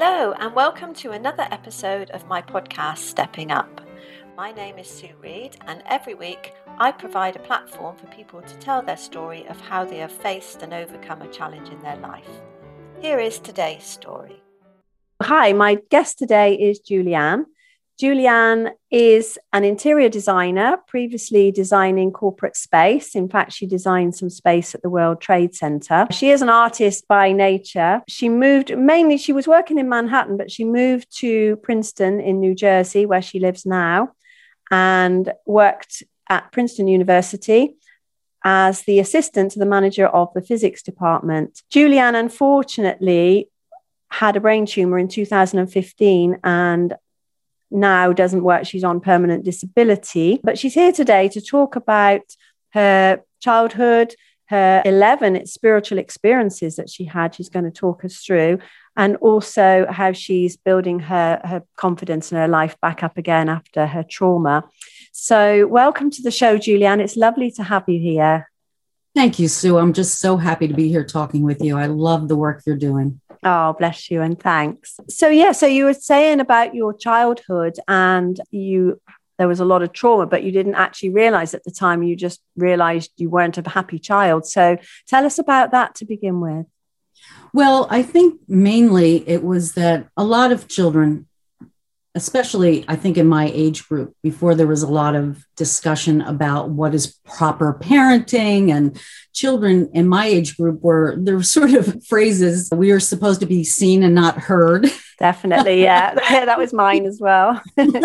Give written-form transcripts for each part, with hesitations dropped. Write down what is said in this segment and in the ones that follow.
Hello and welcome to another episode of my podcast, Stepping Up. My name is Sue Reed, and every week I provide a platform for people to tell their story of how they have faced and overcome a challenge in their life. Here is today's story. Hi, my guest today is Julianne. Julianne is an interior designer, previously designing corporate space. In fact, she designed some space at the World Trade Center. She is an artist by nature. She was working in Manhattan, but she moved to Princeton in New Jersey, where she lives now, and worked at Princeton University as the assistant to the manager of the physics department. Julianne, unfortunately, had a brain tumor in 2015 and now doesn't work. She's on permanent disability, but she's here today to talk about her childhood, her 11 spiritual experiences that she had. She's going to talk us through, and also how she's building her confidence and her life back up again after her trauma. So welcome to the show, Julianne. It's lovely to have you here. Thank you, Sue. I'm just so happy to be here talking with you. I love the work you're doing. Oh, bless you, and thanks. So you were saying about your childhood, and there was a lot of trauma, but you didn't actually realize at the time. You just realized you weren't a happy child. So tell us about that to begin with. Well, I think mainly it was that a lot of children, especially I think in my age group, before there was a lot of discussion about what is proper parenting, and children in my age group there were sort of phrases, we were supposed to be seen and not heard. Definitely, yeah. That was mine as well.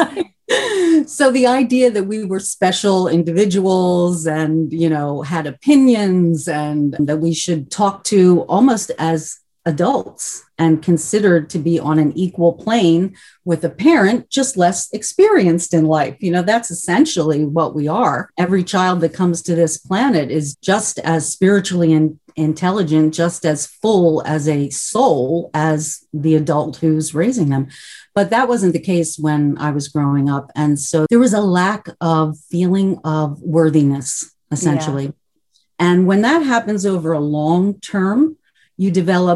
So the idea that we were special individuals and, had opinions, and that we should talk to almost as adults and considered to be on an equal plane with a parent, just less experienced in life. That's essentially what we are. Every child that comes to this planet is just as spiritually intelligent, just as full as a soul as the adult who's raising them. But that wasn't the case when I was growing up. And so there was a lack of feeling of worthiness, essentially. Yeah. And when that happens over a long term, you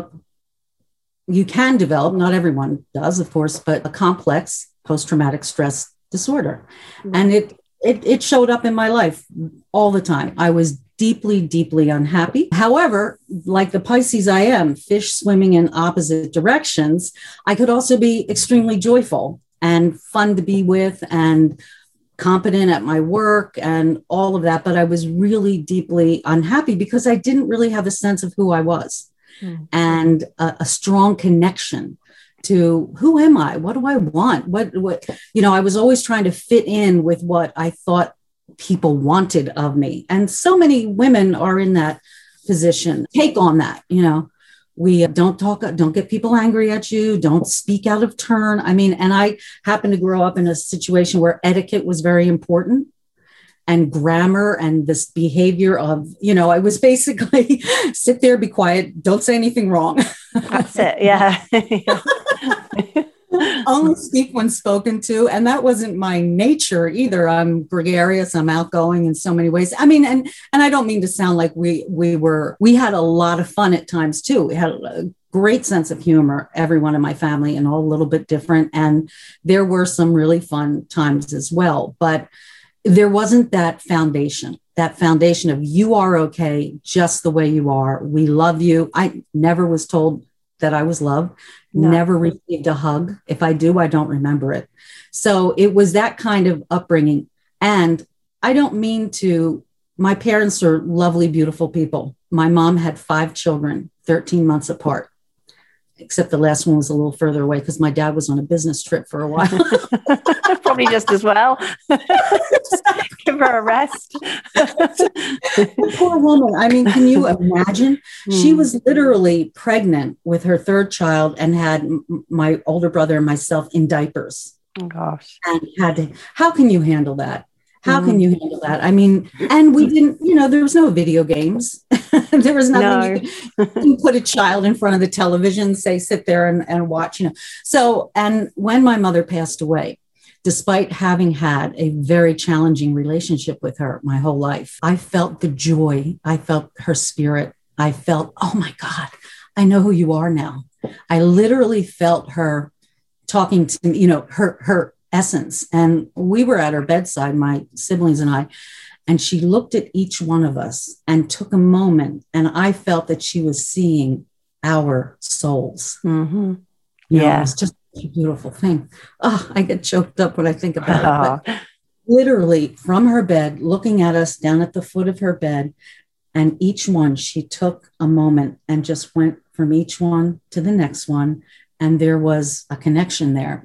can develop, not everyone does, of course, but a complex post-traumatic stress disorder. Mm-hmm. And it showed up in my life all the time. I was deeply, deeply unhappy. However, like the Pisces I am, fish swimming in opposite directions, I could also be extremely joyful and fun to be with and competent at my work and all of that. But I was really deeply unhappy because I didn't really have a sense of who I was. And a strong connection to who am I? What do I want? What, I was always trying to fit in with what I thought people wanted of me. And so many women are in that position. Take on that, we don't get people angry at you. Don't speak out of turn. And I happened to grow up in a situation where etiquette was very important. And grammar and this behavior of, I was basically sit there, be quiet, don't say anything wrong. That's it. Yeah. Only speak when spoken to. And that wasn't my nature either. I'm gregarious. I'm outgoing in so many ways. And I don't mean to sound like we had a lot of fun at times too. We had a great sense of humor, everyone in my family, and all a little bit different. And there were some really fun times as well. But there wasn't that foundation of you are okay just the way you are. We love you. I never was told that I was loved, never received a hug. If I do, I don't remember it. So it was that kind of upbringing. And I don't mean to, my parents are lovely, beautiful people. My mom had 5 children, 13 months apart. Except the last one was a little further away because my dad was on a business trip for a while. Probably just as well. Give her a rest. Poor woman. Can you imagine? She was literally pregnant with her 3rd child and had my older brother and myself in diapers. Oh, gosh. And how can you handle that? How can you handle that? And we didn't, there was no video games. There was nothing. You can put a child in front of the television, say, sit there and watch, So, and when my mother passed away, despite having had a very challenging relationship with her my whole life, I felt the joy. I felt her spirit. I felt, oh my God, I know who you are now. I literally felt her talking to me, her essence. And we were at her bedside, my siblings and I, and she looked at each one of us and took a moment. And I felt that she was seeing our souls. Mm-hmm. It was just a beautiful thing. Oh, I get choked up when I think about it. But literally from her bed, looking at us down at the foot of her bed, and each one, she took a moment and just went from each one to the next one. And there was a connection there,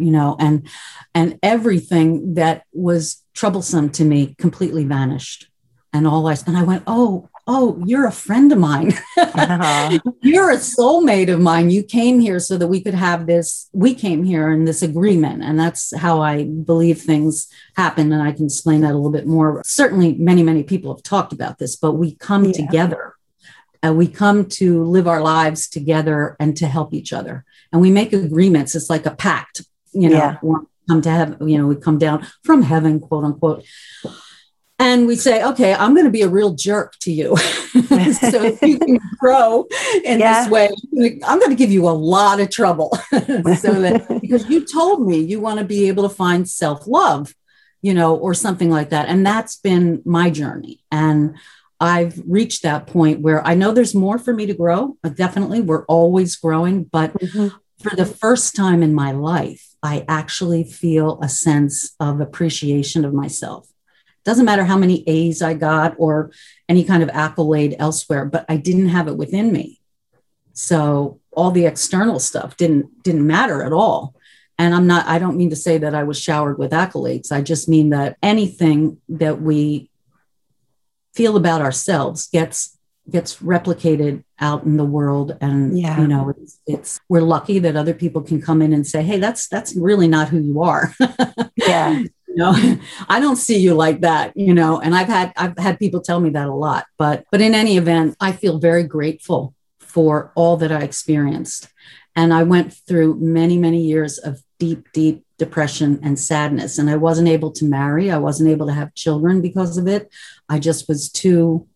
and everything that was troublesome to me completely vanished. And I went, oh, you're a friend of mine. Uh-huh. You're a soulmate of mine. You came here so that we could have this. We came here in this agreement. And that's how I believe things happen. And I can explain that a little bit more. Certainly, many, many people have talked about this, but we come together. We come to live our lives together and to help each other. And we make agreements. It's like a pact, we come to heaven, we come down from heaven, quote unquote. And we say, okay, I'm going to be a real jerk to you. So if you can grow in this way, I'm going to give you a lot of trouble. Because you told me you want to be able to find self-love, or something like that. And that's been my journey. And I've reached that point where I know there's more for me to grow. Definitely, we're always growing. But for the first time in my life, I actually feel a sense of appreciation of myself. Doesn't matter how many A's I got or any kind of accolade elsewhere, but I didn't have it within me. So all the external stuff didn't matter at all. And I don't mean to say that I was showered with accolades. I just mean that anything that we feel about ourselves gets replicated out in the world. And, we're lucky that other people can come in and say, hey, that's really not who you are. Yeah. I don't see you like that, and I've had people tell me that a lot, but in any event, I feel very grateful for all that I experienced. And I went through many, many years of deep, deep depression and sadness. And I wasn't able to marry. I wasn't able to have children because of it. I just was too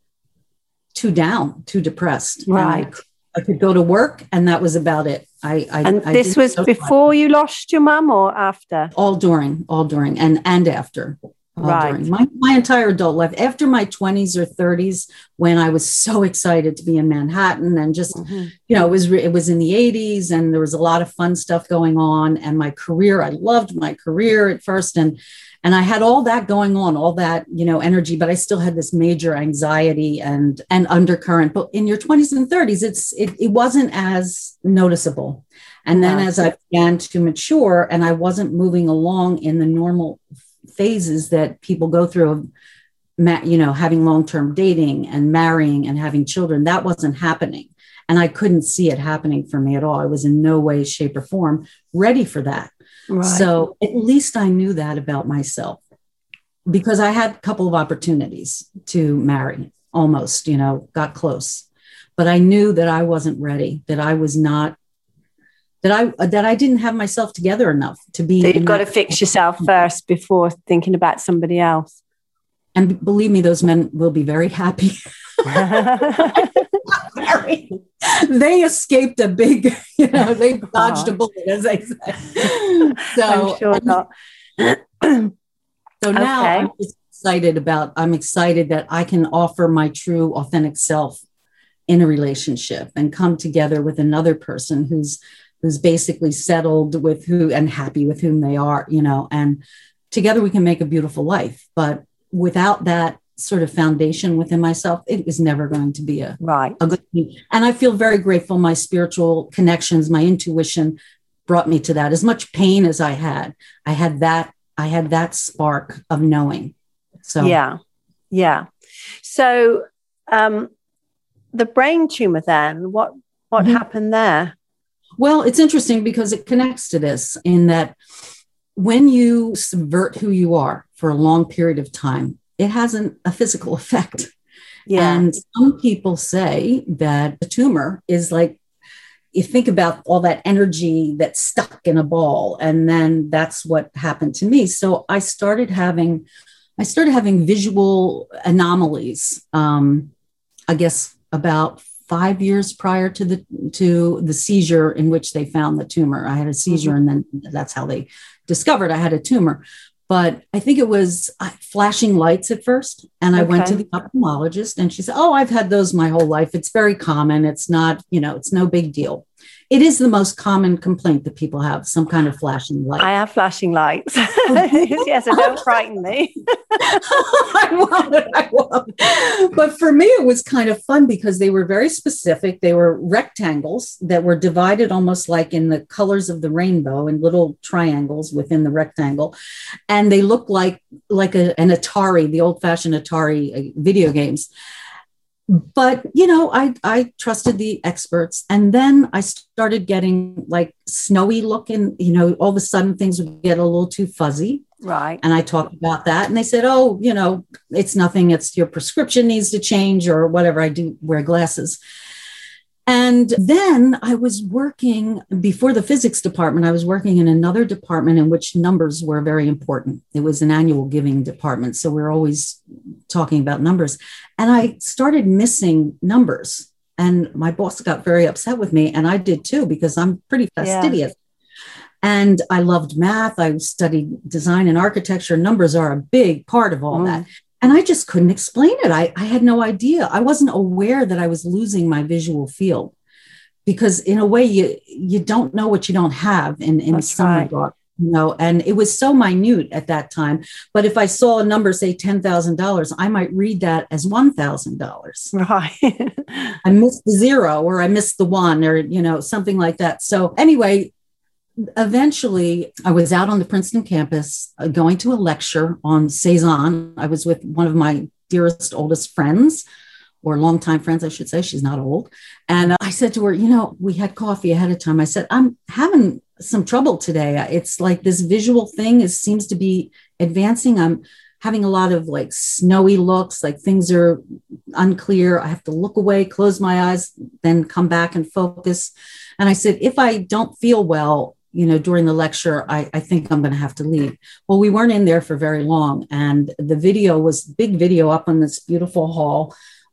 down, too depressed. Right. I could go to work and that was about it. This was before you lost your mum or after? All during and after. Right. During. My entire adult life, after my 20s or 30s, when I was so excited to be in Manhattan and just, it was in the 80s and there was a lot of fun stuff going on. And my career, I loved my career at first. And I had all that going on, all that, energy, but I still had this major anxiety and undercurrent. But in your 20s and 30s, it wasn't as noticeable. And then as I began to mature and I wasn't moving along in the normal phases that people go through of, having long-term dating and marrying and having children, that wasn't happening. And I couldn't see it happening for me at all. I was in no way, shape, or form ready for that. Right. So at least I knew that about myself because I had a couple of opportunities to marry, almost, got close, but I knew that I wasn't ready, that I was not, that I didn't have myself together enough to be. So you've got to fix yourself first before thinking about somebody else. And believe me, those men will be very happy. They escaped a big, they dodged a bullet, as I say. So I'm sure not. So now I'm excited that I can offer my true, authentic self in a relationship and come together with another person who's basically settled with who and happy with whom they are, and together we can make a beautiful life. But without that sort of foundation within myself, it was never going to be a good thing. And I feel very grateful. My spiritual connections, my intuition brought me to that. As much pain as I had that spark of knowing. So yeah. So the brain tumor then, what happened there? Well, it's interesting because it connects to this in that when you subvert who you are for a long period of time, it has a physical effect. Yeah. And some people say that the tumor is like, you think about all that energy that's stuck in a ball. And then that's what happened to me. So I started having visual anomalies, I guess about 5 years prior to the seizure in which they found the tumor. I had a seizure, and then that's how they discovered I had a tumor. But I think it was flashing lights at first. And I went to the ophthalmologist, and she said, oh, I've had those my whole life. It's very common. It's not, it's no big deal. It is the most common complaint that people have, some kind of flashing light. I have flashing lights. Yes, so don't frighten me. I won't. But for me, it was kind of fun because they were very specific. They were rectangles that were divided almost like in the colors of the rainbow in little triangles within the rectangle. And they looked like an Atari, the old-fashioned Atari video games. But, I trusted the experts. And then I started getting like snowy looking, all of a sudden things would get a little too fuzzy. Right. And I talked about that. And they said, oh, it's nothing. It's your prescription needs to change or whatever. I do wear glasses. And then I was working before the physics department. I was working in another department in which numbers were very important. It was an annual giving department. So we're always talking about numbers. And I started missing numbers. And my boss got very upset with me. And I did too, because I'm pretty fastidious. And I loved math. I studied design and architecture. Numbers are a big part of all that. And I just couldn't explain it. I had no idea. I wasn't aware that I was losing my visual field, because in a way you don't know what you don't have in some regard, and it was so minute at that time. But if I saw a number, say $10,000, I might read that as $1,000. Right. I missed the zero, or I missed the one, or, something like that. So anyway, eventually, I was out on the Princeton campus going to a lecture on Cezanne. I was with one of my dearest, oldest friends, or longtime friends, I should say. She's not old. And I said to her, we had coffee ahead of time. I said, I'm having some trouble today. It's like this visual thing seems to be advancing. I'm having a lot of like snowy looks, like things are unclear. I have to look away, close my eyes, then come back and focus. And I said, if I don't feel well, during the lecture, I think I'm going to have to leave. Well, we weren't in there for very long. And the video was big video up on this beautiful hall.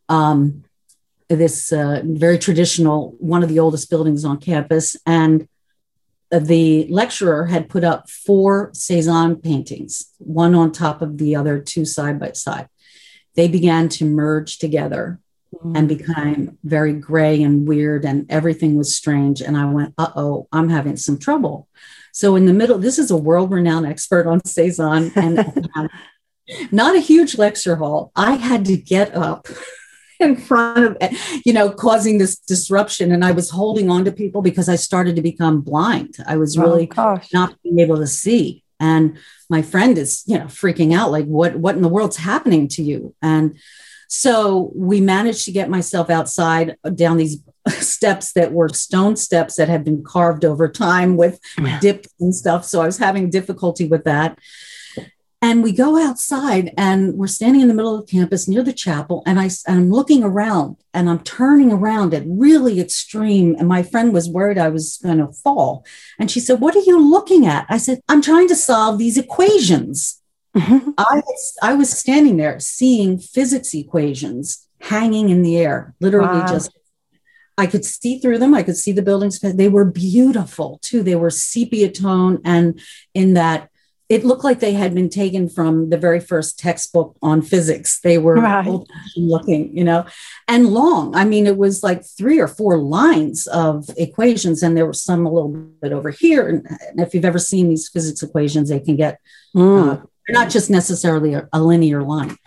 This very traditional, one of the oldest buildings on campus. And the lecturer had put up 4 Cezanne paintings, one on top of the other, 2 side by side. They began to merge together and became very gray and weird, and everything was strange. And I went, uh-oh, I'm having some trouble. So in the middle, this is a world-renowned expert on Cezanne, and not a huge lecture hall. I had to get up in front of, causing this disruption. And I was holding on to people because I started to become blind. I was really not being able to see. And my friend is, freaking out, like, what in the world's happening to you? And so we managed to get myself outside down these steps that were stone steps that had been carved over time with dips and stuff. So I was having difficulty with that. And we go outside and we're standing in the middle of the campus near the chapel. And I'm looking around and I'm turning around at really extreme. And my friend was worried I was going to fall. And she said, what are you looking at? I said, I'm trying to solve these equations. I was standing there seeing physics equations hanging in the air, literally just, I could see through them. I could see the buildings. They were beautiful too. They were sepia tone. And in that, it looked like they had been taken from the very first textbook on physics. They were old looking, and long. I mean, it was like 3 or 4 lines of equations, and there were some a little bit over here. And if you've ever seen these physics equations, they can get, they're not just necessarily a linear line.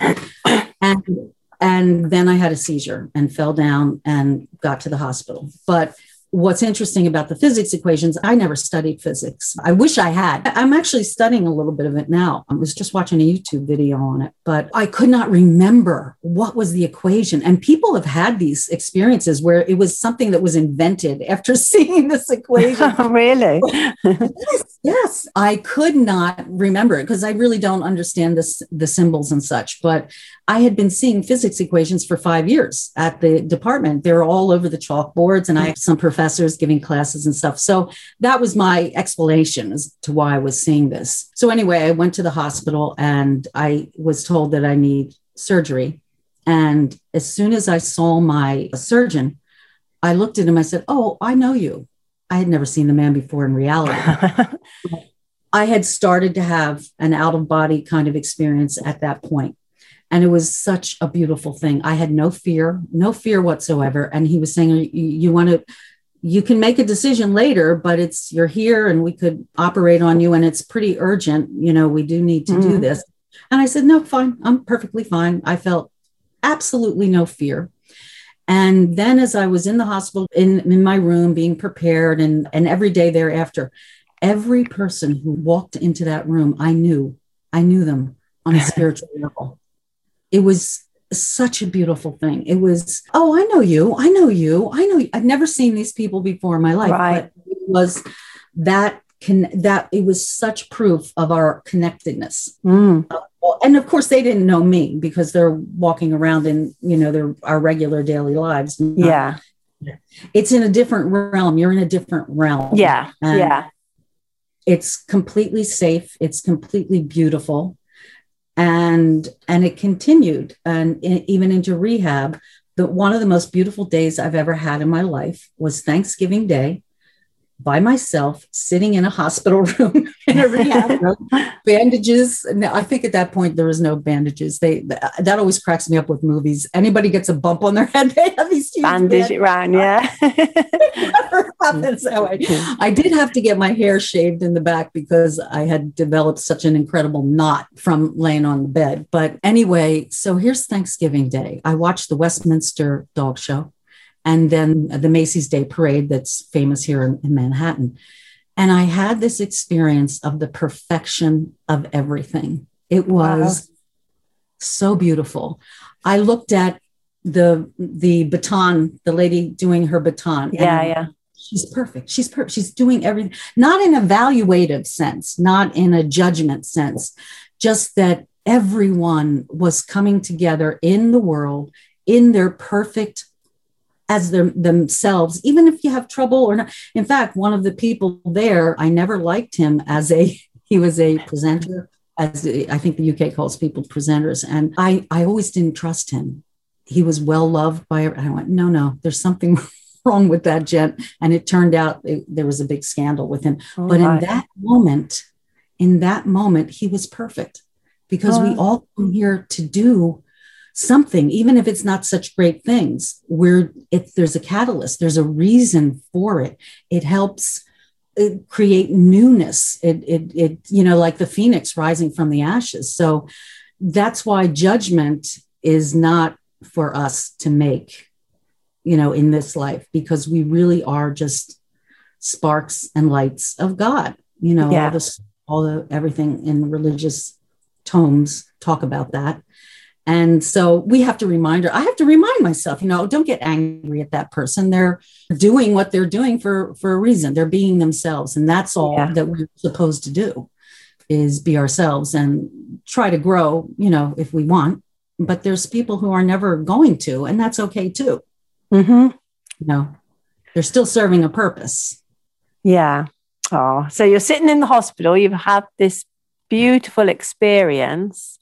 And then I had a seizure and fell down and got to the hospital. But what's interesting about the physics equations, I never studied physics. I wish I had. I'm actually studying a little bit of it now. I was just watching a YouTube video on it, but I could not remember what was the equation. And people have had these experiences where it was something that was invented after seeing this equation. Really? Yes. I could not remember it because I really don't understand the symbols and such. But I had been seeing physics equations for 5 years at the department. They're all over the chalkboards, and I have some professors giving classes and stuff. So that was my explanation as to why I was seeing this. So anyway, I went to the hospital and I was told that I need surgery. And as soon as I saw my surgeon, I looked at him, I said, "Oh, I know you." I had never seen the man before in reality. I had started to have an out of body kind of experience at that point. And it was such a beautiful thing. I had no fear whatsoever. And he was saying, you can make a decision later, but you're here and we could operate on you. And it's pretty urgent. We do need to do this. And I said, "No, fine. I'm perfectly fine." I felt absolutely no fear. And then as I was in the hospital, in my room, being prepared and every day thereafter, every person who walked into that room, I knew them on a spiritual level. It was such a beautiful thing. It was, "Oh, I know you. I know you. I know you." I've never seen these people before in my life, right. But it was it was such proof of our connectedness. And of course, they didn't know me because they're walking around in, our regular daily lives. Yeah. It's in a different realm. You're in a different realm. Yeah. Yeah. It's completely safe. It's completely beautiful. And it continued and even into rehab. One of the most beautiful days I've ever had in my life was Thanksgiving Day, by myself, sitting in a hospital room in a rehab room, bandages. Now, I think at that point there was no bandages. That always cracks me up with movies. Anybody gets a bump on their head, they have these huge bandage around. Yeah, it never happens that way. I did have to get my hair shaved in the back because I had developed such an incredible knot from laying on the bed. But anyway, so here's Thanksgiving Day. I watched the Westminster Dog Show. And then the Macy's Day Parade that's famous here in Manhattan. And I had this experience of the perfection of everything. It was so beautiful. I looked at the baton, the lady doing her baton. Yeah. She's perfect. She's perfect. She's doing everything, not in a evaluative sense, not in a judgment sense, just that everyone was coming together in the world in their perfect as themselves, even if you have trouble or not. In fact, one of the people there, I never liked him he was a presenter, as I think the UK calls people presenters. And I always didn't trust him. He was well loved by everyone. I went, no, there's something wrong with that gent. And it turned out there was a big scandal with him. But in that moment, he was perfect because we all come here to do something, even if it's not such great things, there's a catalyst, there's a reason for it. It helps create newness. It like the phoenix rising from the ashes. So that's why judgment is not for us to make, in this life, because we really are just sparks and lights of God. Everything in religious tomes talk about that. And so we have to I have to remind myself, don't get angry at that person. They're doing what they're doing for a reason. They're being themselves. And that's all that we're supposed to do, is be ourselves and try to grow, if we want. But there's people who are never going to, and that's okay too. They're still serving a purpose. Yeah. Oh, so you're sitting in the hospital. You've had this beautiful experience.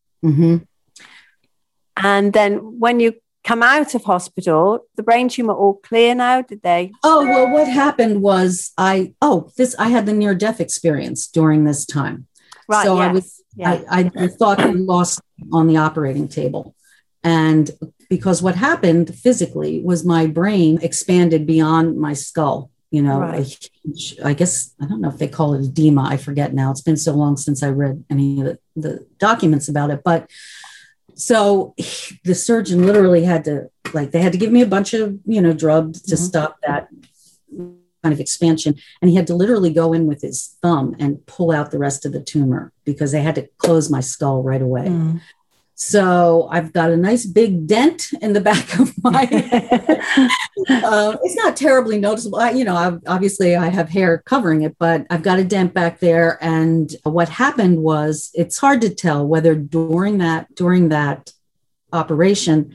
And then when you come out of hospital, the brain tumor all clear now, did they? Oh, well, what happened was I had the near-death experience during this time. Right. So yes. I thought I lost on the operating table. And because what happened physically was my brain expanded beyond my skull. I guess, I don't know if they call it edema. I forget now. It's been so long since I read any of the documents about it. But so the surgeon literally they had to give me a bunch of, drugs to stop that kind of expansion. And he had to literally go in with his thumb and pull out the rest of the tumor because they had to close my skull right away. So I've got a nice big dent in the back of my head. It's not terribly noticeable. Obviously I have hair covering it, but I've got a dent back there. And what happened was, it's hard to tell whether during that operation,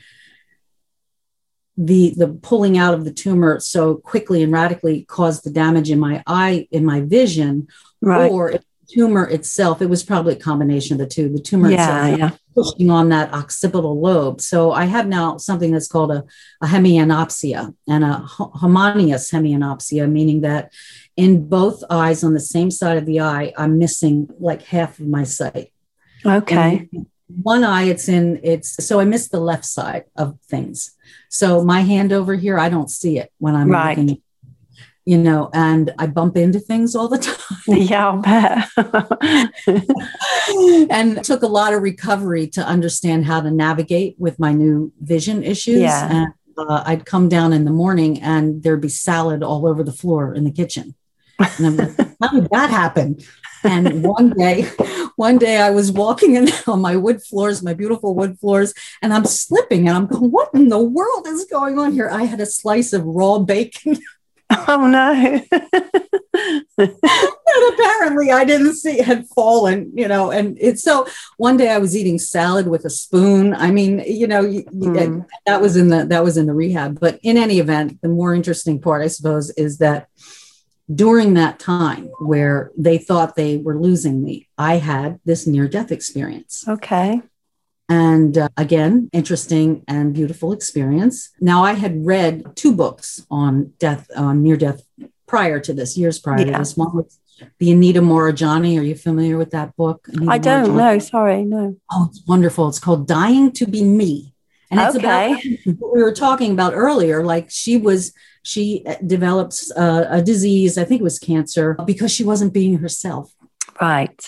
the pulling out of the tumor so quickly and radically caused the damage in my eye, in my vision, or if the tumor itself, it was probably a combination of the two. The tumor itself pushing on that occipital lobe. So I have now something that's called a hemianopsia and a homogeneous hemianopsia, meaning that in both eyes on the same side of the eye, I'm missing like half of my sight. Okay. And one eye, so I miss the left side of things. So my hand over here, I don't see it when I'm looking, and I bump into things all the time. Yeah, I'll bet. And it took a lot of recovery to understand how to navigate with my new vision issues. Yeah. And I'd come down in the morning and there'd be salad all over the floor in the kitchen. And I'm like, how did that happen? And one day I was walking in on my wood floors, my beautiful wood floors, and I'm slipping and I'm going, what in the world is going on here? I had a slice of raw bacon. Oh no. And apparently I didn't see it had fallen, and it's so one day I was eating salad with a spoon. I mean, that was in the rehab. But in any event, the more interesting part, I suppose, is that during that time where they thought they were losing me, I had this near-death experience. Okay. And again, interesting and beautiful experience. Now, I had read 2 books on death, on near-death prior to this, years prior to this. One was the Anita Moorjani. Are you familiar with that book? I don't know. Sorry, no. Oh, it's wonderful. It's called Dying to Be Me. And it's about what we were talking about earlier. Like she developed a disease, I think it was cancer, because she wasn't being herself. Right.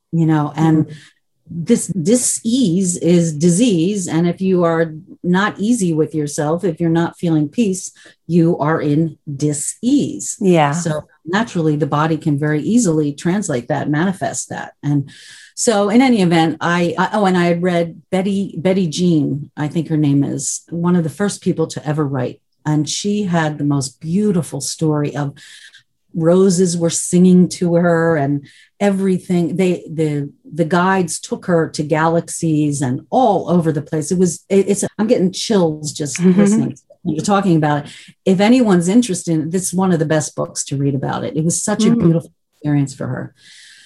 And this dis-ease is disease. And if you are not easy with yourself, if you're not feeling peace, you are in dis-ease. Yeah. So naturally, the body can very easily translate that, manifest that. And so in any event, I had read Betty Jean, I think her name is, one of the first people to ever write. And she had the most beautiful story of roses were singing to her and everything. The guides took her to galaxies and all over the place. I'm getting chills just listening to you talking about it. If anyone's interested, this is one of the best books to read about it. It was such a beautiful experience for her.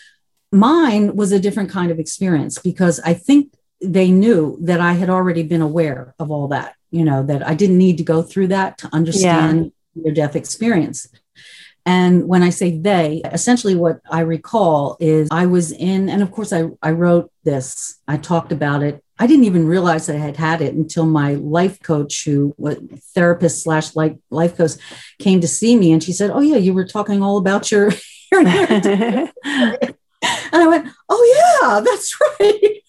Mine was a different kind of experience because I think they knew that I had already been aware of all that, that I didn't need to go through that to understand your death experience. And when I say they, essentially what I recall is I was in, and of course I wrote this, I talked about it. I didn't even realize that I had had it until my life coach, who was therapist / life coach, came to see me. And she said, oh yeah, you were talking all about your and I went, oh yeah, that's right.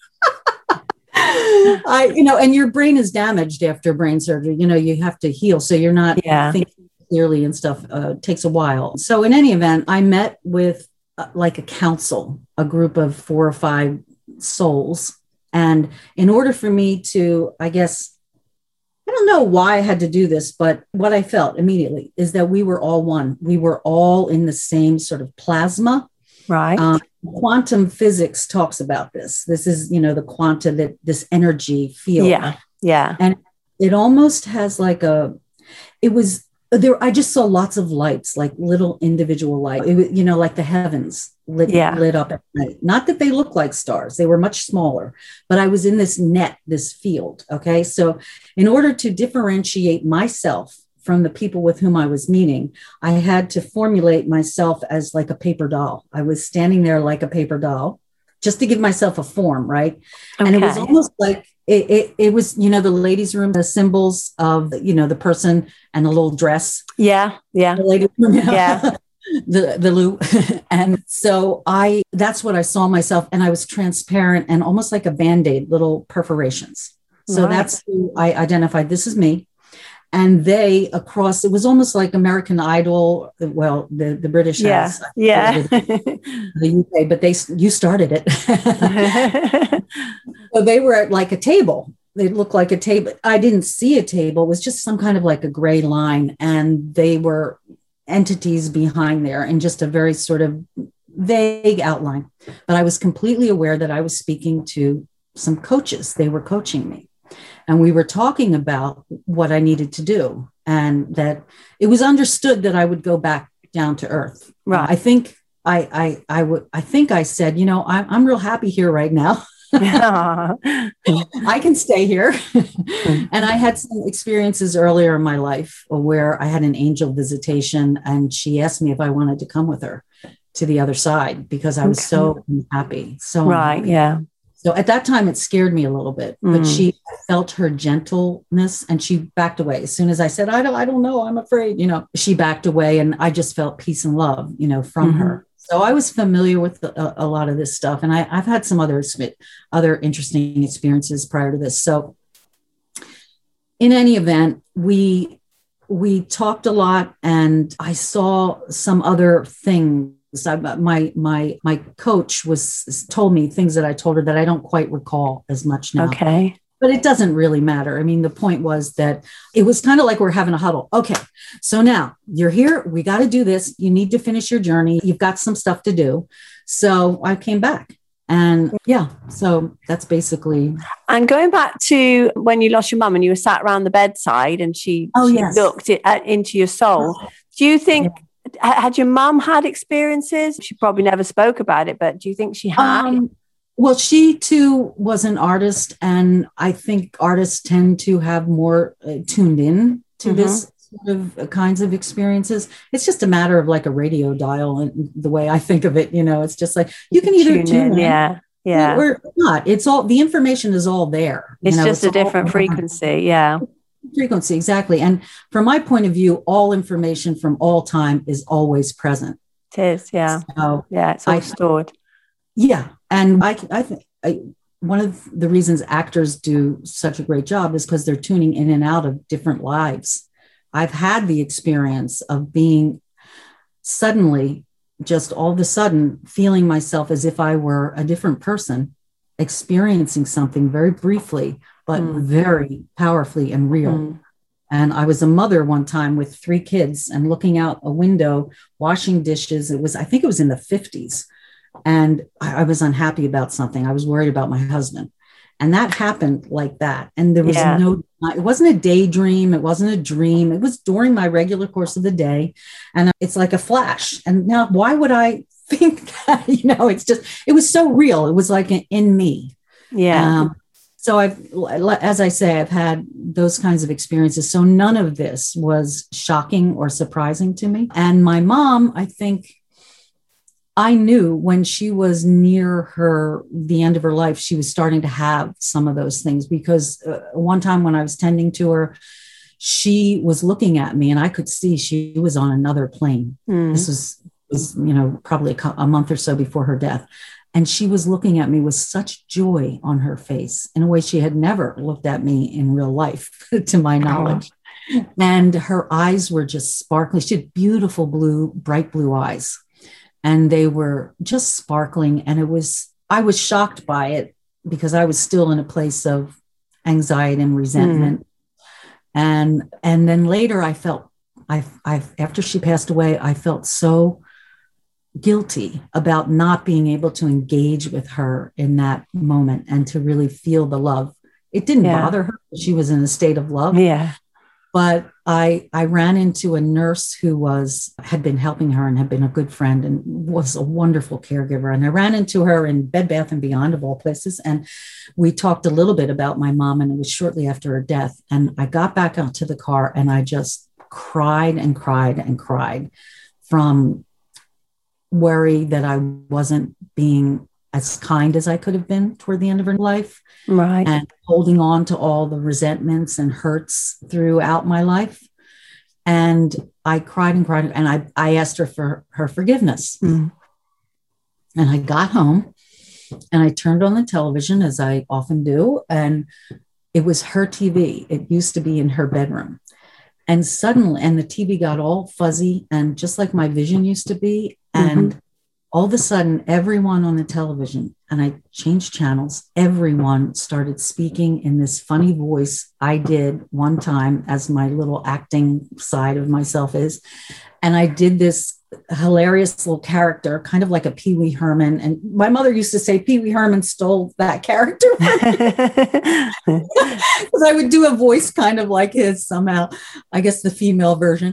And your brain is damaged after brain surgery. You have to heal. So you're not thinking clearly and stuff. Takes a while. So in any event, I met with like a council, a group of 4 or 5 souls. And in order for me to, I guess, I don't know why I had to do this, but what I felt immediately is that we were all one. We were all in the same sort of plasma. Right. Quantum physics talks about this. This is, the quanta, this energy field. Yeah. Yeah. And it almost has like I just saw lots of lights, like little individual lights, like the heavens lit up at night. Not that they look like stars. They were much smaller, but I was in this field. Okay. So in order to differentiate myself from the people with whom I was meeting, I had to formulate myself as like a paper doll. I was standing there like a paper doll just to give myself a form. Right. Okay. And it was almost like, it was, the ladies' room, the symbols of, the person and the little dress. Yeah. Yeah. The ladies' room. Yeah. the loop. And so that's what I saw myself. And I was transparent and almost like a Band-Aid, little perforations. So that's who I identified. This is me. And it was almost like American Idol. Well, the British has. Yeah. The UK, but you started it. So they were at like a table. They looked like a table. I didn't see a table. It was just some kind of like a gray line. And they were entities behind there and just a very sort of vague outline. But I was completely aware that I was speaking to some coaches. They were coaching me. And we were talking about what I needed to do and that it was understood that I would go back down to earth. Right. I think I think I said, I'm real happy here right now. I can stay here. And I had some experiences earlier in my life where I had an angel visitation, and she asked me if I wanted to come with her to the other side because I was so unhappy. So right. Unhappy. Yeah. So at that time, it scared me a little bit, but she felt her gentleness and she backed away. As soon as I said, I don't know, I'm afraid, she backed away, and I just felt peace and love, from her. So I was familiar with a lot of this stuff, and I've had some other interesting experiences prior to this. So in any event, we talked a lot, and I saw some other things. My coach told me things that I told her that I don't quite recall as much now. Okay. But it doesn't really matter. I mean, the point was that it was kind of like we're having a huddle. Okay, so now you're here. We got to do this. You need to finish your journey. You've got some stuff to do. So I came back. And yeah, so that's basically. And going back to when you lost your mum and you were sat around the bedside and she looked into your soul, do you think, had your mum had experiences? She probably never spoke about it, but do you think she had? Well, she too was an artist, and I think artists tend to have more tuned in to this sort of kinds of experiences. It's just a matter of like a radio dial, and the way I think of it, it's just like you can either tune in, or not. It's all, the information is all there. It's just a different frequency, frequency, exactly. And from my point of view, all information from all time is always present. It is, yeah. So, it's all stored. Yeah. And I think one of the reasons actors do such a great job is because they're tuning in and out of different lives. I've had the experience of being suddenly, just all of a sudden, feeling myself as if I were a different person, experiencing something very briefly, but very powerfully and real. And I was a mother one time with 3 kids and looking out a window, washing dishes. I think it was in the 50s. And I was unhappy about something. I was worried about my husband. And that happened like that. And there was it wasn't a daydream. It wasn't a dream. It was during my regular course of the day. And it's like a flash. And now, why would I think that, it was so real. It was like in me. Yeah. So as I say, I've had those kinds of experiences. So none of this was shocking or surprising to me. And my mom, I think, I knew when she was near the end of her life, she was starting to have some of those things, because one time when I was tending to her, she was looking at me and I could see she was on another plane. This was probably a month or so before her death. And she was looking at me with such joy on her face in a way she had never looked at me in real life, to my knowledge. And her eyes were just sparkling. She had beautiful bright blue eyes. And they were just sparkling. And I was shocked by it because I was still in a place of anxiety and resentment. And then later I felt, after she passed away, I felt so guilty about not being able to engage with her in that moment and to really feel the love. It didn't bother her. She was in a state of love. Yeah. But I ran into a nurse who had been helping her and had been a good friend and was a wonderful caregiver. And I ran into her in Bed Bath & Beyond, of all places. And we talked a little bit about my mom, and it was shortly after her death. And I got back out to the car and I just cried and cried and cried from worry that I wasn't being as kind as I could have been toward the end of her life. Right. And holding on to all the resentments and hurts throughout my life. And I cried and cried. And I asked her for her forgiveness. And I got home and I turned on the television, as I often do. And it was her TV. It used to be in her bedroom. And suddenly, and the TV got all fuzzy and just like my vision used to be. And all of a sudden, everyone on the television, and I changed channels, everyone started speaking in this funny voice I did one time, as my little acting side of myself is. And I did this hilarious little character, kind of like a Pee Wee Herman. And my mother used to say Pee Wee Herman stole that character because I would do a voice kind of like his somehow, I guess the female version.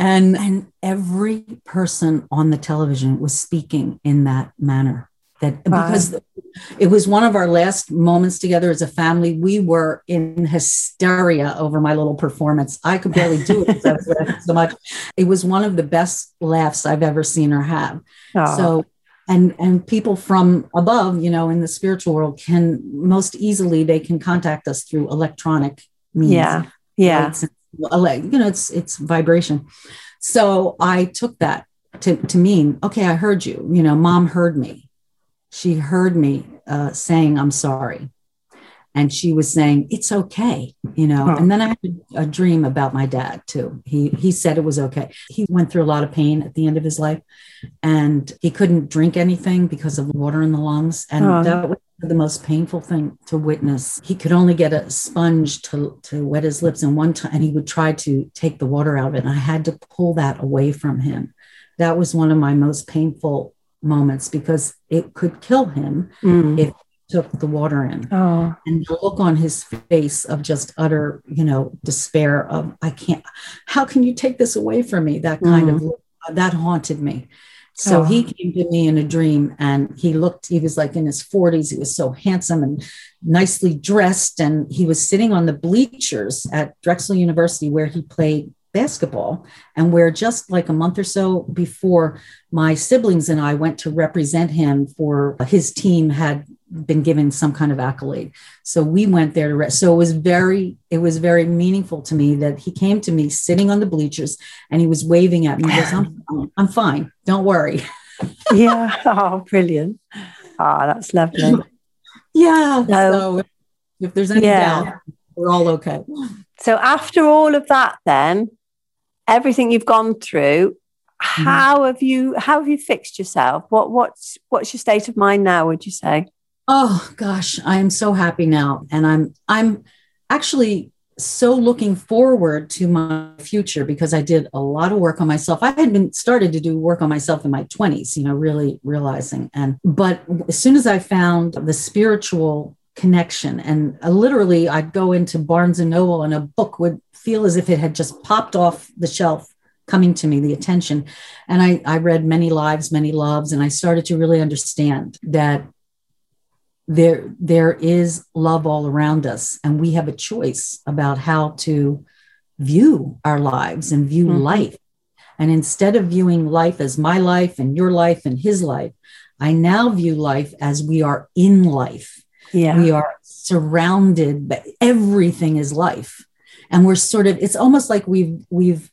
And every person on the television was speaking in that manner. Because it was one of our last moments together as a family. We were in hysteria over my little performance. I could barely do it because I was laughing so much. It was one of the best laughs I've ever seen her have. Oh. So, and people from above, you know, in the spiritual world can most easily, they can contact us through electronic means. Yeah. Yeah. You know, it's vibration. So I took that to mean, okay, I heard you, you know, Mom heard me. She heard me saying, I'm sorry. And she was saying, it's okay, you know. Oh. And then I had a dream about my dad, too. He said it was okay. He went through a lot of pain at the end of his life, and he couldn't drink anything because of water in the lungs. And that was the most painful thing to witness. He could only get a sponge to wet his lips, and one time, and he would try to take the water out of it. And I had to pull that away from him. That was one of my most painful moments because it could kill him if he took the water in. Oh. And the look on his face of just utter, you know, despair of, I can't, how can you take this away from me? That kind of look, that haunted me. So he came to me in a dream, and he was like in his 40s. He was so handsome and nicely dressed. And he was sitting on the bleachers at Drexel University where he played basketball, and where just like a month or so before, my siblings and I went to represent him for his team had been given some kind of accolade. So we went there so it was very meaningful to me that he came to me sitting on the bleachers, and he was waving at me. He goes, I'm fine. Don't worry. Yeah. Oh, brilliant. Oh, that's lovely. Yeah. So if there's any doubt, we're all okay. So after all of that, then everything you've gone through, how have you fixed yourself? What's your state of mind now, would you say? Oh gosh, I am so happy now. And I'm actually so looking forward to my future because I did a lot of work on myself. I had started to do work on myself in my 20s, you know, really realizing. But as soon as I found the spiritual connection, and literally I'd go into Barnes and Noble and a book would feel as if it had just popped off the shelf, coming to me, the attention. And I read Many Lives, Many Loves, and I started to really understand that there is love all around us, and we have a choice about how to view our lives and view life. And instead of viewing life as my life and your life and his life, I now view life as we are in life. Yeah. We are surrounded, but everything is life. And we're it's almost like we've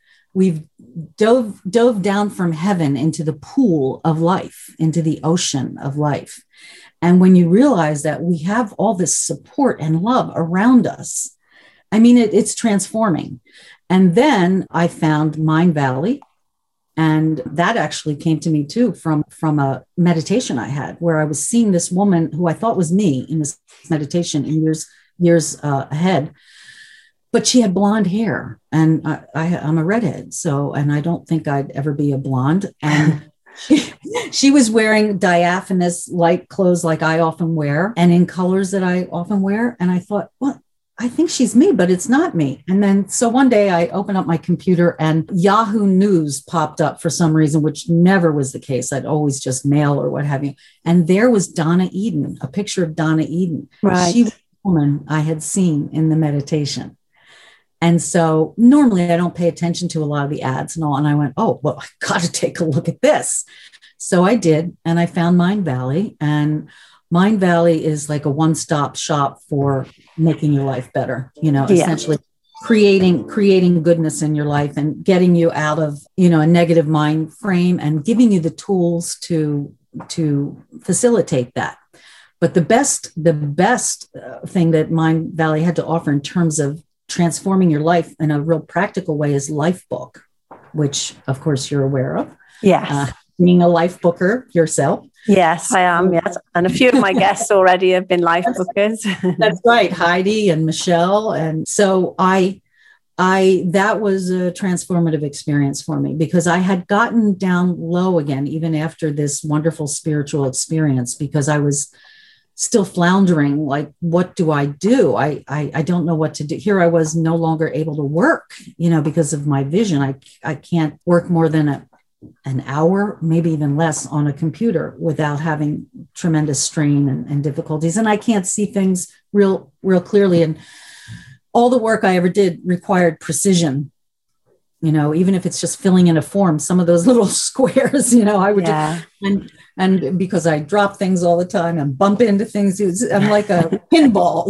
dove down from heaven into the pool of life, into the ocean of life. And when you realize that we have all this support and love around us, I mean, it's transforming. And then I found Mindvalley. And that actually came to me too from a meditation I had, where I was seeing this woman who I thought was me in this meditation in years ahead, but she had blonde hair, and I'm a redhead, and I don't think I'd ever be a blonde. And she was wearing diaphanous light clothes like I often wear, and in colors that I often wear. And I thought, well, I think she's me, but it's not me. And then, so one day I opened up my computer and Yahoo News popped up for some reason, which never was the case. I'd always just mail or what have you. And there was Donna Eden, a picture of Donna Eden. Right. She was the woman I had seen in the meditation. And so normally I don't pay attention to a lot of the ads and all. And I went, oh, well, I got to take a look at this. So I did. And I found Mindvalley, and Mindvalley is like a one-stop shop for making your life better, you know, essentially creating goodness in your life and getting you out of, you know, a negative mind frame and giving you the tools to facilitate that. But the best thing that Mindvalley had to offer in terms of transforming your life in a real practical way is Lifebook, which of course you're aware of. Yes. Being a life booker yourself. Yes, I am. Yes. And a few of my guests already have been life bookers. That's right. Heidi and Michelle. And so I that was a transformative experience for me, because I had gotten down low again, even after this wonderful spiritual experience, because I was still floundering. Like, what do? I don't know what to do. Here I was no longer able to work, because of my vision. I can't work more than an hour, maybe even less, on a computer without having tremendous strain and difficulties. And I can't see things real clearly. And all the work I ever did required precision, even if it's just filling in a form, some of those little squares, I would just, and because I drop things all the time and bump into things, I'm like a pinball,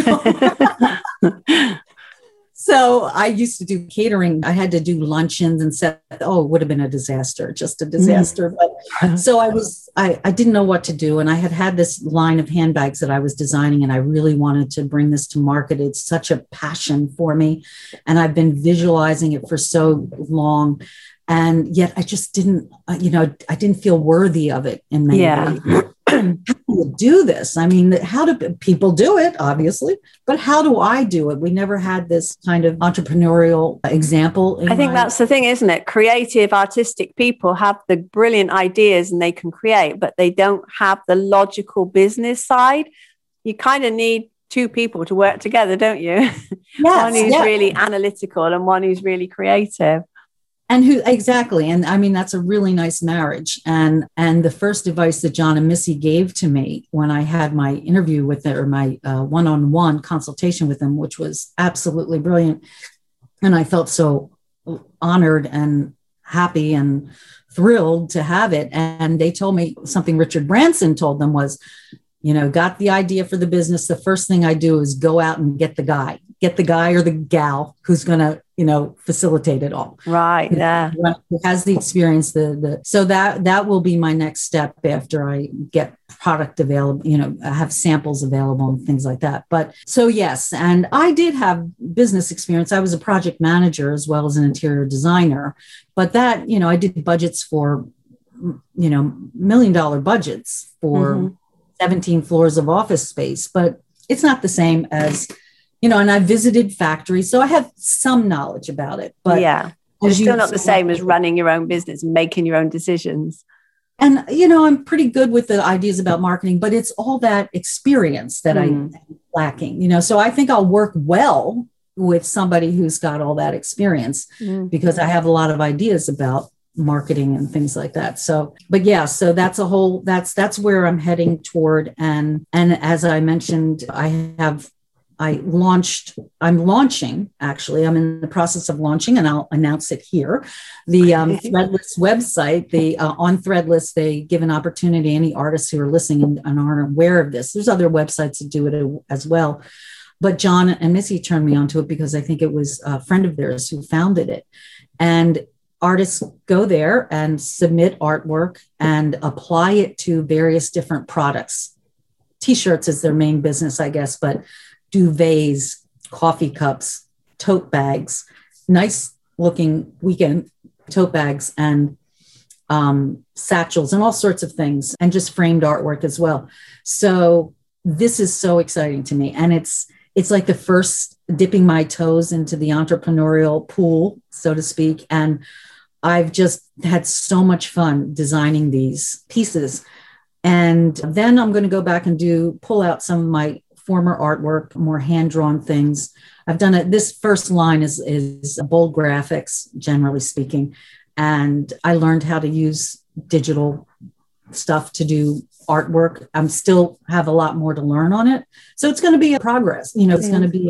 So I used to do catering. I had to do luncheons and it would have been a disaster, just a disaster. But so I didn't know what to do. And I had this line of handbags that I was designing, and I really wanted to bring this to market. It's such a passion for me. And I've been visualizing it for so long. And yet I just didn't, I didn't feel worthy of it in many ways. How do you do this? I mean, how do people do it, obviously, but how do I do it? We never had this kind of entrepreneurial example. I think that's the thing, isn't it? Creative, artistic people have the brilliant ideas and they can create, but they don't have the logical business side. You kind of need two people to work together, don't you? Yes, one who's really analytical and one who's really creative. And exactly. And I mean, that's a really nice marriage. And the first advice that John and Missy gave to me when I had my interview with them, or my one-on-one consultation with them, which was absolutely brilliant. And I felt so honored and happy and thrilled to have it. And they told me something Richard Branson told them was, got the idea for the business. The first thing I do is go out and get the guy or the gal who's going to, facilitate it all. Right. Yeah. Who has the experience, so that will be my next step after I get product available, have samples available and things like that. But so, yes. And I did have business experience. I was a project manager as well as an interior designer, but that, I did budgets for, $1 million budgets for 17 floors of office space, but it's not the same as, and I visited factories, so I have some knowledge about it. But it's still not the same as running your own business and making your own decisions. And, I'm pretty good with the ideas about marketing, but it's all that experience that I'm lacking, so I think I'll work well with somebody who's got all that experience because I have a lot of ideas about marketing and things like that. So, but so that's that's where I'm heading toward. And as I mentioned, I'm launching, actually. I'm in the process of launching, and I'll announce it here. The Threadless website, on Threadless, they give an opportunity, any artists who are listening and aren't aware of this. There's other websites that do it as well. But John and Missy turned me onto it because I think it was a friend of theirs who founded it. And artists go there and submit artwork and apply it to various different products. T-shirts is their main business, I guess, but duvets, coffee cups, tote bags, nice looking weekend tote bags, and satchels and all sorts of things, and just framed artwork as well. So this is so exciting to me. And it's like the first dipping my toes into the entrepreneurial pool, so to speak. And I've just had so much fun designing these pieces. And then I'm going to go back and pull out some of my former artwork, more hand-drawn things. I've done it. This first line is bold graphics, generally speaking. And I learned how to use digital stuff to do artwork. I'm still have a lot more to learn on it. So it's going to be a progress, it's going to be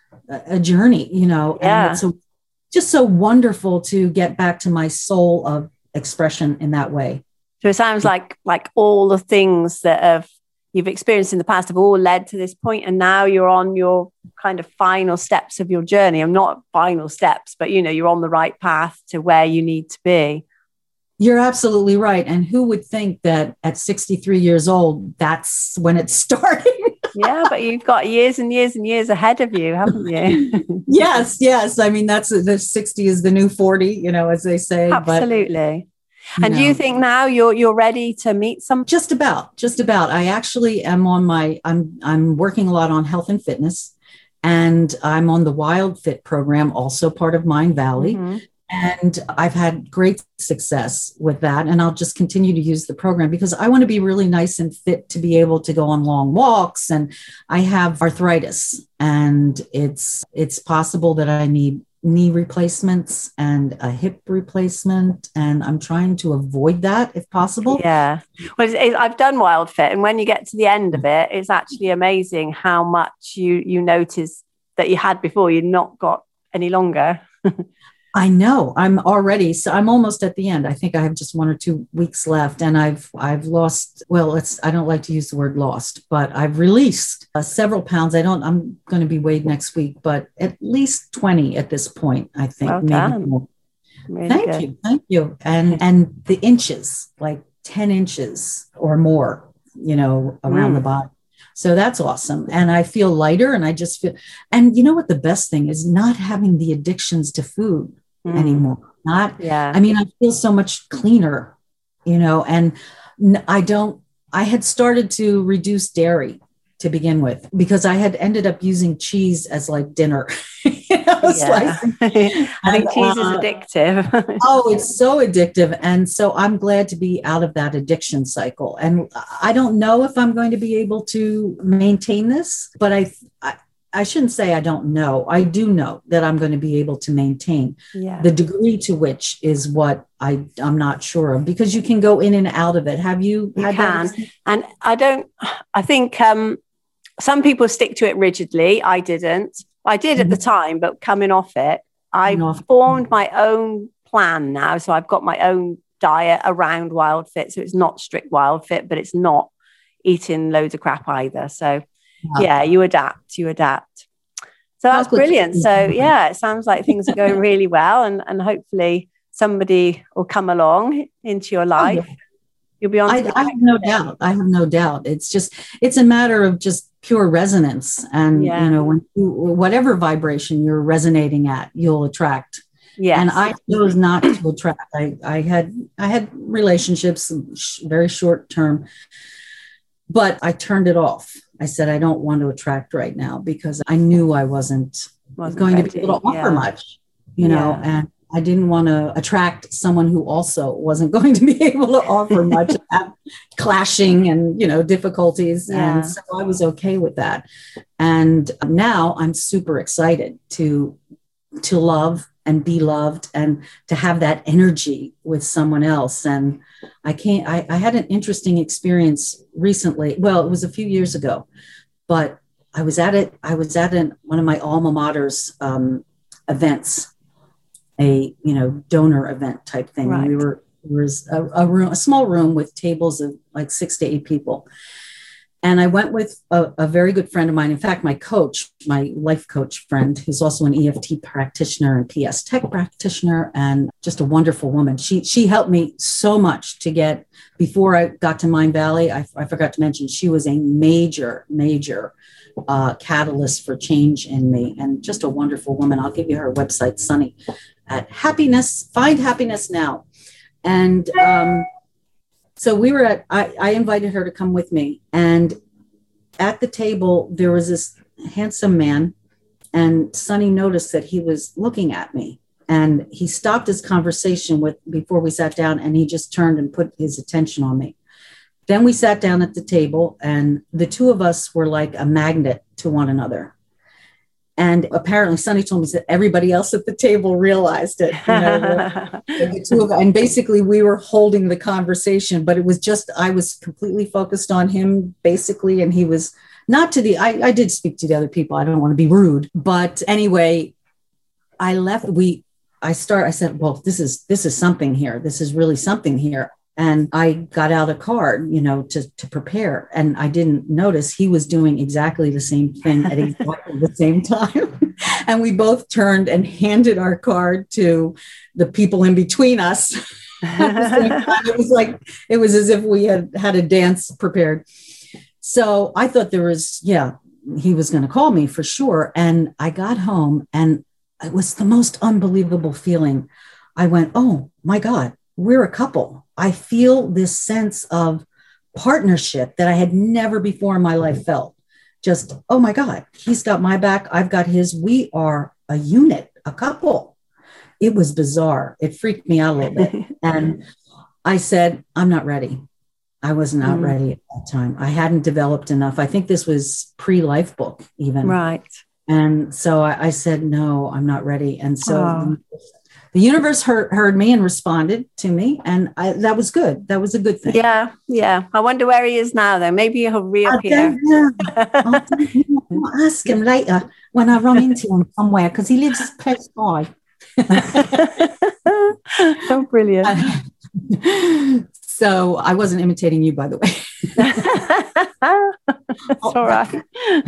a journey, and it's just so wonderful to get back to my soul of expression in that way. So it sounds like all the things that you've experienced in the past have all led to this point, and now you're on your kind of final steps of your journey. I'm not final steps, but you're on the right path to where you need to be. You're absolutely right. And who would think that at 63 years old, that's when it started? Yeah, but you've got years and years and years ahead of you, haven't you? Yes. I mean, that's the 60 is the new 40, as they say. Absolutely. And do you think now you're ready to meet some? Just about. I actually am I'm working a lot on health and fitness. And I'm on the Wild Fit program, also part of Mind Valley. Mm-hmm. And I've had great success with that. And I'll just continue to use the program because I want to be really nice and fit to be able to go on long walks. And I have arthritis, and it's possible that I need knee replacements and a hip replacement. And I'm trying to avoid that if possible. Yeah. Well, I've done Wild Fit. And when you get to the end of it, it's actually amazing how much you notice that you had before you've not got any longer. I know I'm almost at the end. I think I have just 1 or 2 weeks left, and I've lost, I don't like to use the word lost, but I've released several pounds. I'm going to be weighed next week, but at least 20 at this point, I think. Well maybe done. more. Really Thank you. And the inches, like 10 inches or more, around the body. So that's awesome. And I feel lighter, and I just feel, and you know what the best thing is? Not having the addictions to food anymore. I feel so much cleaner, and I had started to reduce dairy to begin with because I had ended up using cheese as like dinner. I think cheese is addictive. Oh, it's so addictive. And so I'm glad to be out of that addiction cycle. And I don't know if I'm going to be able to maintain this, but I shouldn't say I don't know. I do know that I'm going to be able to maintain. The degree to which is what I'm not sure of, because you can go in and out of it. Have you? You can. And I think some people stick to it rigidly. I didn't. I did at the time, but coming off it, I formed my own plan now. So I've got my own diet around Wild Fit. So it's not strict Wild Fit, but it's not eating loads of crap either. So yeah, you adapt. So that's brilliant. So it sounds like things are going really well, and hopefully somebody will come along into your life. You'll be on. I have no doubt. It's a matter of just pure resonance. And, when whatever vibration you're resonating at, you'll attract. Yes. And I chose not to attract. I had relationships, very short term, but I turned it off. I said, I don't want to attract right now because I knew I wasn't going to be able to offer much, and I didn't want to attract someone who also wasn't going to be able to offer much, clashing and, difficulties. Yeah. And so I was okay with that. And now I'm super excited to love and be loved and to have that energy with someone else. And I had an interesting experience recently. Well, it was a few years ago, but I was at one of my alma mater's events, a donor event type thing. Right. And there was a small room with tables of like 6 to 8 people. And I went with a very good friend of mine. In fact, my coach, my life coach friend, who's also an EFT practitioner and PS Tech practitioner, and just a wonderful woman. She helped me so much to get, before I got to Mind Valley, I forgot to mention, she was a major catalyst for change in me, and just a wonderful woman. I'll give you her website, Sunny, at Find Happiness Now. And so we were I invited her to come with me. And at the table, there was this handsome man, and Sunny noticed that he was looking at me, and he stopped his conversation before we sat down, and he just turned and put his attention on me. Then we sat down at the table, and the two of us were like a magnet to one another. And apparently Sunny told me that everybody else at the table realized it. The two of, and basically we were holding the conversation, but it was just, I was completely focused on him basically. And he was not to I did speak to the other people. I don't want to be rude, but anyway, I left. I said, well, this is something here. This is really something here. And I got out a card, to prepare. And I didn't notice he was doing exactly the same thing at exactly the same time. And we both turned and handed our card to the people in between us. At the same time. It was as if we had a dance prepared. So I thought he was going to call me for sure. And I got home, and it was the most unbelievable feeling. I went, oh my God, we're a couple. I feel this sense of partnership that I had never before in my life felt. just, oh my God, he's got my back. I've got his. We are a unit, a couple. It was bizarre. It freaked me out a little bit. And I said, I'm not ready. I was not ready at that time. I hadn't developed enough. I think this was pre-life book even. Right. And so I said, no, I'm not ready. And so the universe heard me and responded to me. And that was good. That was a good thing. Yeah. Yeah. I wonder where he is now, though. Maybe he'll reappear. I'll ask him later when I run into him somewhere, because he lives close by. So brilliant. So I wasn't imitating you, by the way. It's all right.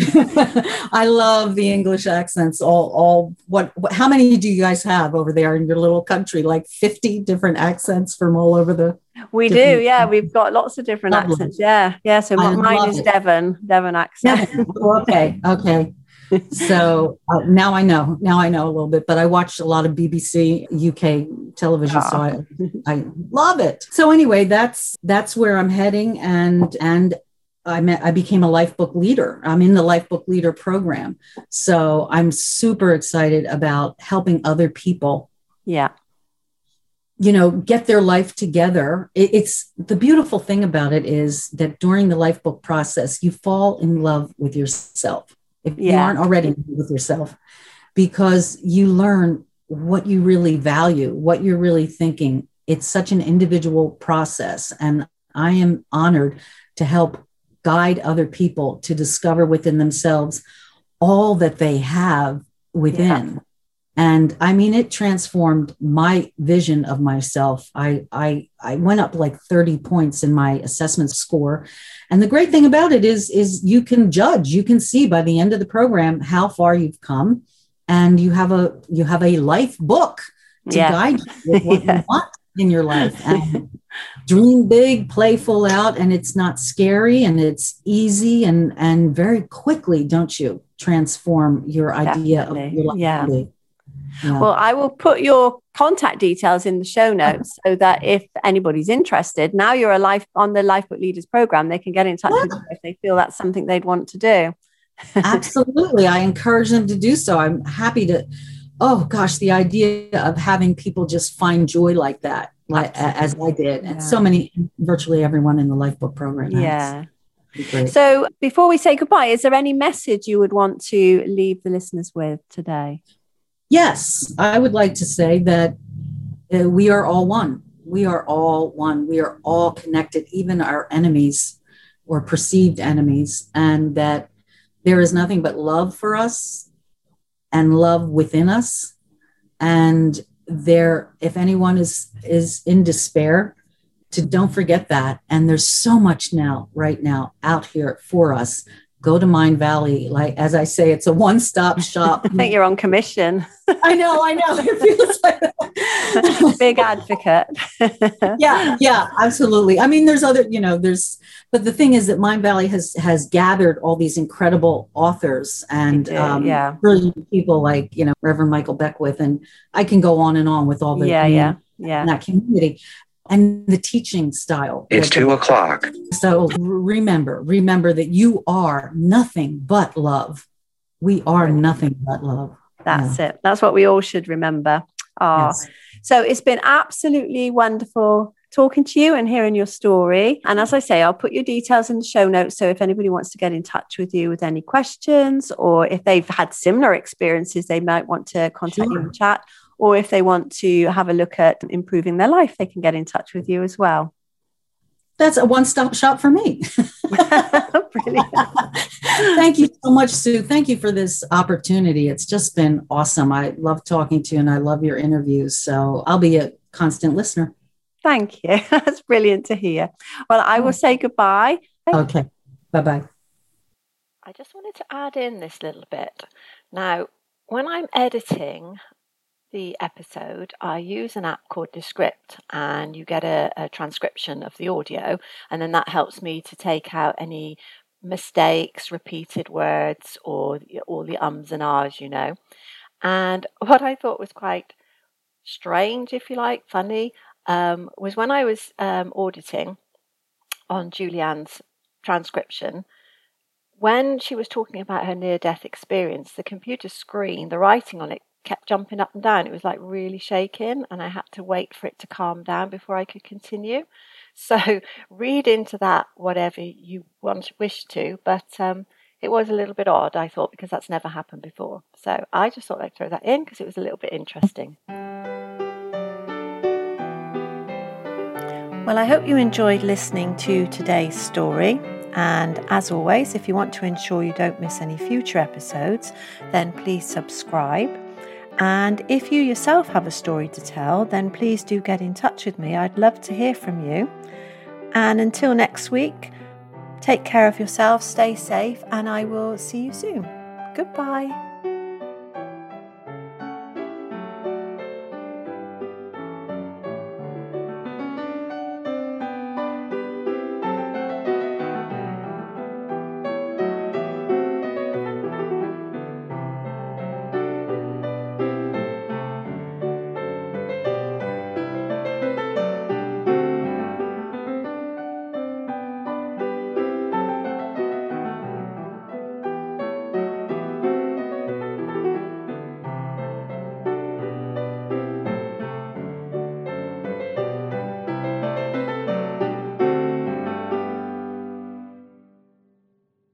I love the English accents. How many do you guys have over there in your little country? Like 50 different accents from all over the. We do, yeah. We've got lots of different accents. Yeah, yeah. So mine is Devon accent. Okay. So now I know a little bit, but I watched a lot of BBC UK television, so I love it. So anyway, that's where I'm heading, and I became a Lifebook leader. I'm in the Lifebook leader program, so I'm super excited about helping other people. Yeah. Get their life together. It's the beautiful thing about it is that during the Lifebook process, you fall in love with yourself. If you aren't already with yourself, because you learn what you really value, what you're really thinking. It's such an individual process. And I am honored to help guide other people to discover within themselves all that they have within. Yeah. And I mean, it transformed my vision of myself. I went up like 30 points in my assessment score. And the great thing about it is you can judge, you can see by the end of the program how far you've come. And you have a life book to guide you with what you want in your life. And dream big, play full out, and it's not scary, and it's easy, and very quickly, don't you, transform your idea of your life. Yeah. Well, I will put your contact details in the show notes so that if anybody's interested, now you're on the Lifebook Leaders program, they can get in touch with you if they feel that's something they'd want to do. Absolutely. I encourage them to do so. I'm happy to. Oh gosh, the idea of having people just find joy like that, as I did, and so many, virtually everyone in the Lifebook program. Yeah. So before we say goodbye, is there any message you would want to leave the listeners with today? Yes, I would like to say that we are all one. We are all one. We are all connected, even our enemies or perceived enemies, and that there is nothing but love for us and love within us. And if anyone is in despair, don't forget that. And there's so much right now out here for us. Go to Mindvalley. Like, as I say, it's a one-stop shop. I think you're on commission. I know. It feels like that. Big advocate. Yeah, absolutely. I mean, there's other, but the thing is that Mindvalley has gathered all these incredible authors and brilliant people like, Reverend Michael Beckwith, and I can go on and on with all the in that community. And the teaching style. It's 2:00. So remember that you are nothing but love. We are nothing but love. That's it. That's what we all should remember. Yes. So it's been absolutely wonderful talking to you and hearing your story. And as I say, I'll put your details in the show notes. So if anybody wants to get in touch with you with any questions, or if they've had similar experiences, they might want to contact you and chat. Or if they want to have a look at improving their life, they can get in touch with you as well. That's a one-stop shop for me. Brilliant. Thank you so much, Sue. Thank you for this opportunity. It's just been awesome. I love talking to you and I love your interviews. So I'll be a constant listener. Thank you. That's brilliant to hear. Well, I will say goodbye. Okay. Bye-bye. I just wanted to add in this little bit. Now, when I'm editing the episode, I use an app called Descript, and you get a transcription of the audio, and then that helps me to take out any mistakes, repeated words, or all the ums and ahs, And what I thought was quite strange, if you like, funny, was when I was auditing on Julianne's transcription, when she was talking about her near-death experience, the computer screen, the writing on it kept jumping up and down. It was like really shaking, and I had to wait for it to calm down before I could continue. So read into that whatever you wish to, but it was a little bit odd, I thought, because that's never happened before. So I just thought I'd throw that in because it was a little bit interesting. Well, I hope you enjoyed listening to today's story. And as always, if you want to ensure you don't miss any future episodes, then please subscribe. And if you yourself have a story to tell, then please do get in touch with me. I'd love to hear from you. And until next week, take care of yourself, stay safe, and I will see you soon. Goodbye.